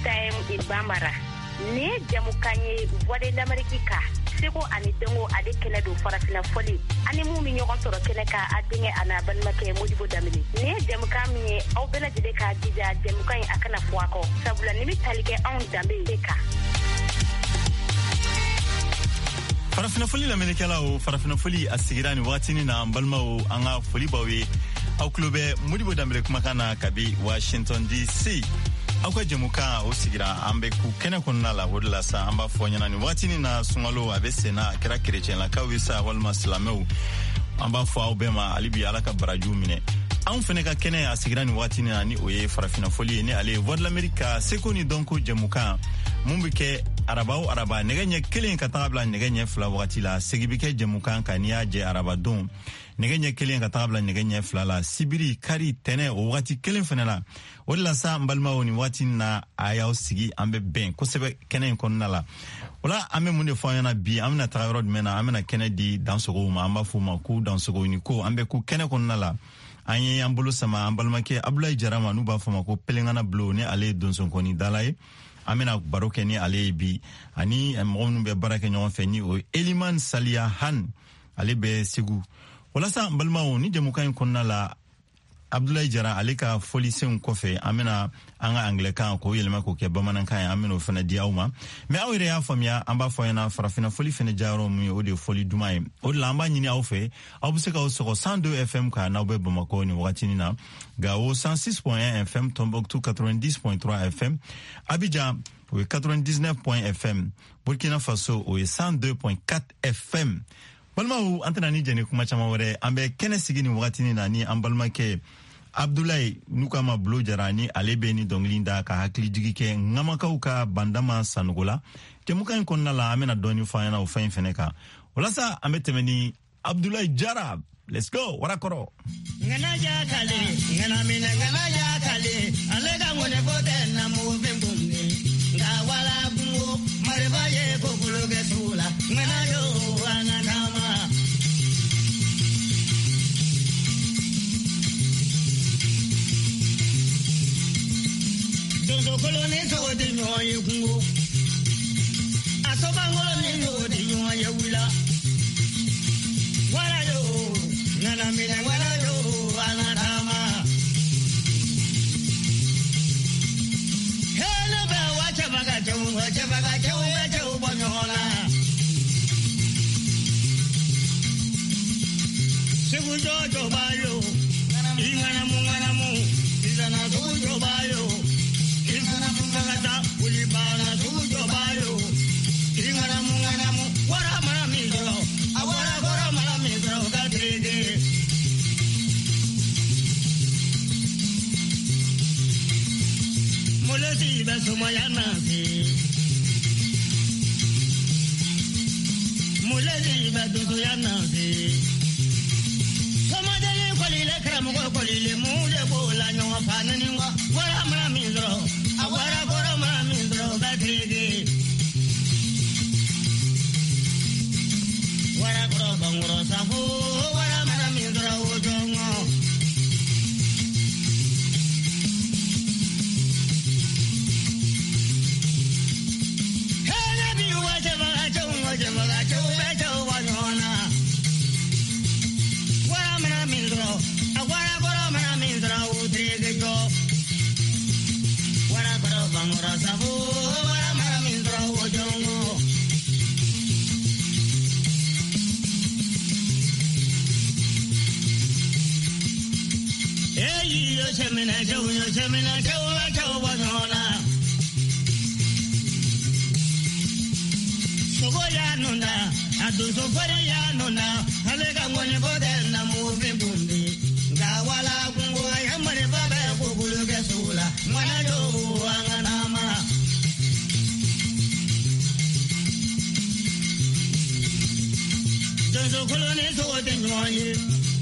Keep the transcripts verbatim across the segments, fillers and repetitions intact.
time in Bambara. Ne jamukanye voix d'Amérique ka. Seko ani dengo ade kele do farafina foli. Ani mu mi ñogon toro kele ka adinge ana ban make Modibo Damini. Ne jamuka mi au bela jide ka dija jamuka akana fuako. Sabula nimi talike on dambe ka. farafina foli la menekela o farafina foli asigirani watini na mbalma o anga foli bawe au klube Modibo Damini kuma kana kabi Washington D C. Akwa jemuka o sigira ambe ku kena konna la wodla sa amba fonyana ni watini na sungalo abese na kira kirechen la kawisa walma slameu amba fo au bema alibi alaka baraju mine an fene ka kene asigirani watini na ni oye farafina foli ni ale vodla amerika sekoni donko jemuka mumbike arabao araba neganye kelen katabla neganye fla wakati la segibike jemuka kania je araba don neganye kelen katabla neganye fla la sibiri kari tene o wakati kelen fene la wala sa mbalma woni wati na ayaw sigi ambe ben ko sebe kenen konna la wala ame munde fayana bi amna tawrod mena amna kennedy dans ce room amba fuma ku dans ce room ko ambe ku kenen konna la anye ambulu sama ambalma ke abulay jarama nu ba fuma ko pelengana blo ne ale don son koni dalay amena baroke ni ale bi ani monu be barake nyon feni o eliman salia han ale be sigu wala sa mbalma woni jemukan konna la Abdoulaye Jara alika folisen kofe amena anga Anglican ko yelma ko ke bamanan kan ameno fana diauma me awire ya famia amba foyana farafina foli fene jaro mu o de foli dumai o lamba nyini awfe abuseka o so cent deux F M ka na obe bamako ni watini na ga o cent six point un F M Tombouctou quatre-vingt-dix point trois F M Abidjan o quatre-vingt-dix-neuf point F M Burkina Faso o cent deux point quatre F M balma u antanani jeni kuma chama wore ambe kene sigini watini na ni ambalma ke Abdoulaye Nukama Blo Jarani alebeni donglinda ka hakli jigike ngamakauka bandama sanugola kemuka nkonna la amena doni fayana o fain feneka walasa ametemeni Abdoulaye Jara let's go warakoro ngana ja kale ngana mina ngana ja kale alega ngone bote na mu bembunni ngawala bungo maribaye ko kuloge sula ngana yo ananama Dozo koloni so de nyoye kungo Asoba ngoloni yo de nyoye wula Wala yo nana mina wala yo anatama Hello ba wacha baga jawu wacha baga jawu jawu bonyola Sebu jojo bayo ingana mungana mu izana jojo bayo Sumayana si Mulezi badudu yana si Somadele kolile kramu kolile mule bola nywa panani ngwa wala mara mindro awara gora mara mindro batrege wala gora bangro safu wala mara mindro ojongo Semina chau yo semina chau la chau banona Sogoya nunda adu sofare ya nunda alega ngone bodena muve bundi gawala kungo yamare baba kugulu gesula mana yo anganama Dozo kolone so de nyoye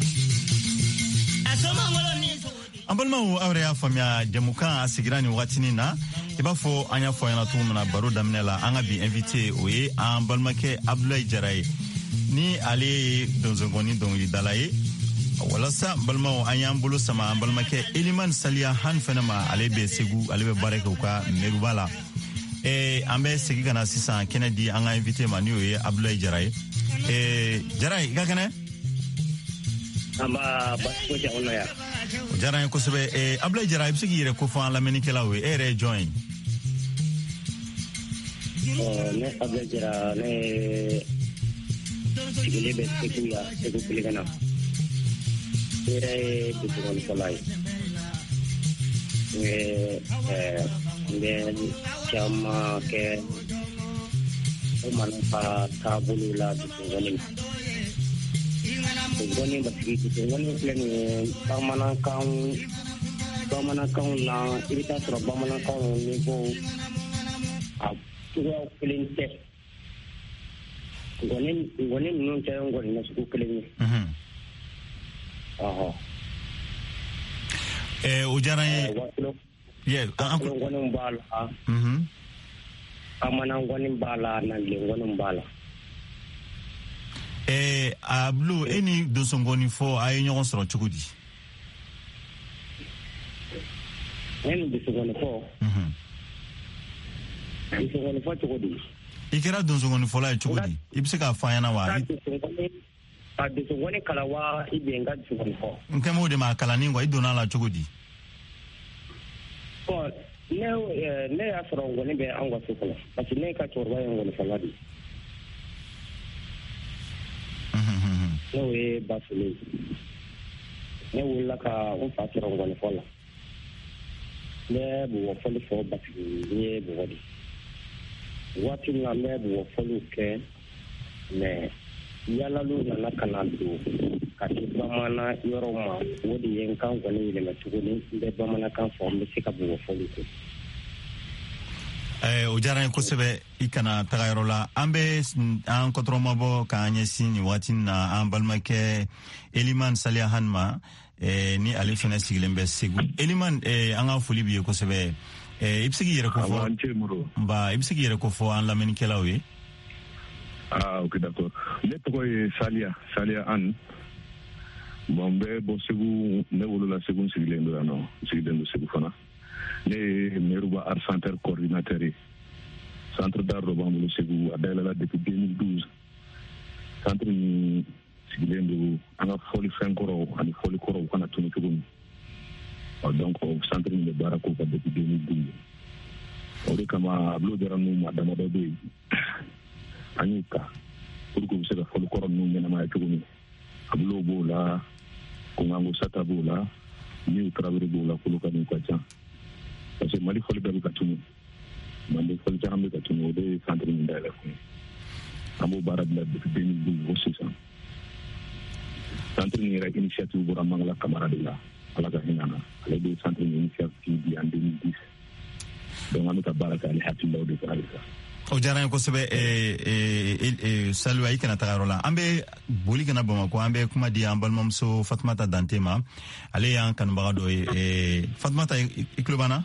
Asoma ngoloni Ambalma u awre ya famia jemuka asigirani watini na ibafo anya fo yana tumuna baro damnela anga bi invité oye ambalma ke Abdoulaye Jara ni ale donzongoni dongi dalaye wala sa balma an y'an bolo sama balmakɛ Eliman Saliya Han fɛnɛ ma ale bɛ Segu ale bɛ baara kɛ u ka mairie la eh an bɛ segin kana sisan kɛnɛ di an ka invité ma ni o ye Abdoulaye Jara ye eh Jara i ka kɛnɛ amba basko jawna ya Jara ko sebe eh Abdoulaye Jara i bɛ se k'i yɛrɛ ko fɔ an lamɛnnikɛlaw ye e yɛrɛ ye jɔn ye oh ne Abdoulaye Jara ne sigile bɛ Segu ya Segu Biligana ere buturon kolai eh eh ben chama ke manfa tabulu la buturon buturon bagi buturon plan pamana kau pamana kau na irita sura pamana kau ni go a tuwa plan test gonin gonin nun tayo gonin na su plan mhm aha eh o jara ye ye an ko gonin bala mhm amana gonin bala na le gonin bala eh ablu eni do songoni fo ay ñogon soro cugudi eni do songoni fo mhm do songoni fo cugudi ikira do songoni fo la cugudi ibse ka fayana wa a do songoni kala wa ibenga do songoni fo nkemo de ma kala ningo idona la cugudi ko ne ne ya soro ngoni be an wasu kala parce ne ka torwa ngoni faladi no e basule ne wala ka o fa soro ngoni fola ne bu fo fo basule ne bu wadi wati na ne bu fo ke ne yala lu na kana do ka ti bamana yoroma wodi yen kan ngoni le matuguni be bamana kan fo me sika bu fo ke eh o jara ko sebe ikana tagayro la ambe an kontroma bo ka anyesi ni watin na an balmake Eliman Saliya Hanma eh ni ali fena siglembe Segu Eliman eh an afuli bi ko sebe eh ibsigi yere ko fo ba ibsigi yere ko fo an lameni kelawi ah ok d'accord le to e Saliya Saliya an bombe bo Segu ne wolo la Segu siglembe no siglembe Segu fana le meruba ar center coordinateur centre d'art Bambulu Segu adela la depuis deux mille douze centre ni sigilendo anga foli fenkoro ani foli koro kana tunu tugum donc centre ni barako ka depuis deux mille douze ore kama ablo deranu madama do be anyuka pour que se foli koro no mena ma tugum ablo bola ko ngango sata bola ni travailler bola ko lokani ko cha parce que mali foli be ka tunu mali foli jambe ka tunu de centre ni ndala ko amu barad la depuis deux mille douze aussi ça centre ni ra initiative bu ramangala kamaradila ala ka hinana ala de centre ni initiative di en deux mille dix donc amu ta baraka ali happy law de alisa o jara ko sebe e e salwa ikana tagarola ambe boli kana bama ko ambe kuma di ambal mamso Fatmata Dantema ale yan kan bagado e Fatmata iklubana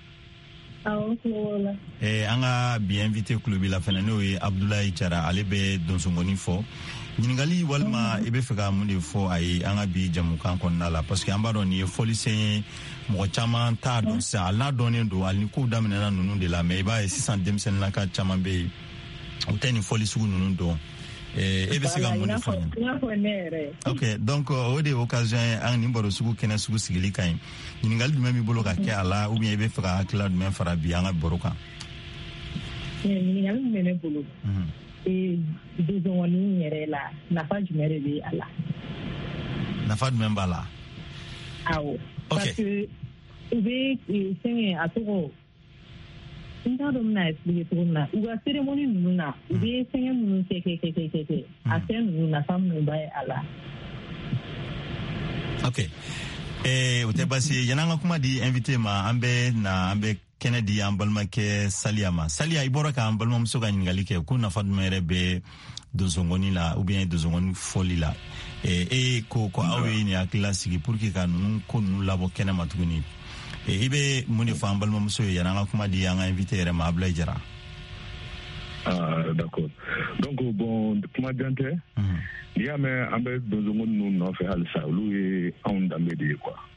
eh anga bi invité club la fena no e Abdoulaye Jara ale be don songoni fo ñingali walma ibe fega mun fo ay anga bi jamu kan kon nala parce que ambaro ni folicien mo chama ta don sa la donen do al ni ko damena na nunu de la mais ba six cents demsen la ka chama be o tani folisu nunu do eh ebe sega mun fo OK donc au de occasion an ni mbaro sugu kena sugu sigili kay ñingali dum mi bolo ka ke ala ou bien ibe fega kala dum fara bi anga boroka ñingali me me bolo et deux ans ni yere la na fa jumere bi ala na fa dum mbala awo parce que ube senge atoko nda do na explique to na uga ceremony nuna ube senge nunu ke ke ke ke ke asen nuna fam no bai ala OK eh o te basi yananga kuma di invité ma ambe na ambe Kennedy ambalma ke Saliama Salia ibora ka ambalma msoga ngali ke kuna fadmere be dozongoni la ou bien dozongoni foli la e e ko ko awe ni akila sigi pour que kanu ko nu labo kena matuguni e ibe muni fa ambalma mso yana kuma di yanga invité re ma Abdoulaye Jara Ah, d'accord. Donc, bon, kuma jante, il y a mais un peu de monde nous n'en fait halsa, lui, on damé de quoi.